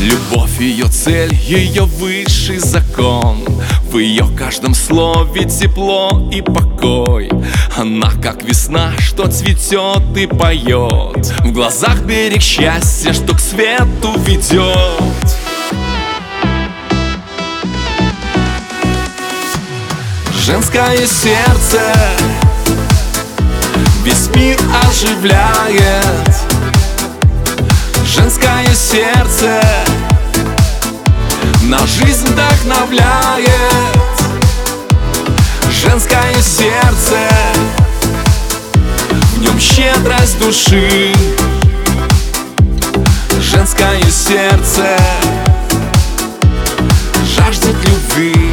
Любовь ее цель, ее высший закон. В ее каждом слове тепло и покой. Она как весна, что цветет и поет. В глазах берег счастья, что к свету ведет. Женское сердце весь мир оживляет. Женское сердце на жизнь вдохновляет. Женское сердце, в нем щедрость души. Женское сердце жаждет любви.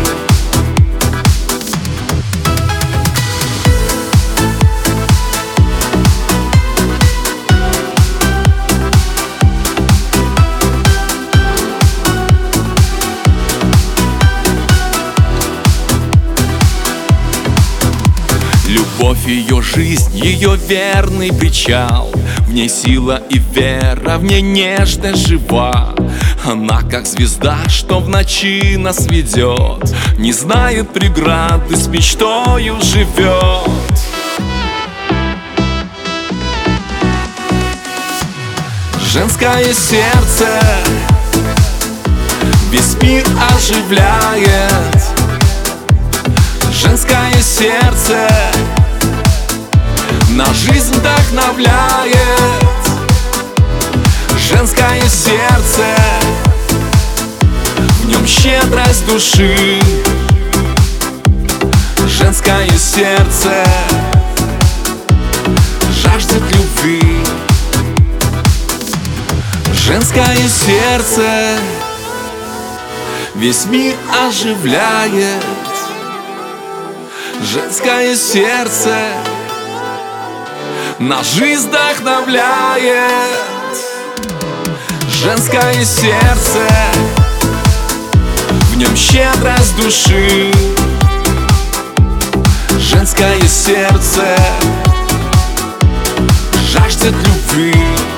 Любовь ее жизнь, ее верный причал. В ней сила и вера, в ней нежность жива. Она как звезда, что в ночи нас ведет. Не знает преграды, с мечтою живет. Женское сердце весь мир оживляет. Женское сердце на жизнь вдохновляет. Женское сердце, в нем щедрость души. Женское сердце жаждет любви. Женское сердце весь мир оживляет. Женское сердце на жизнь вдохновляет. Женское сердце, в нем щедрость души. Женское сердце жаждет любви.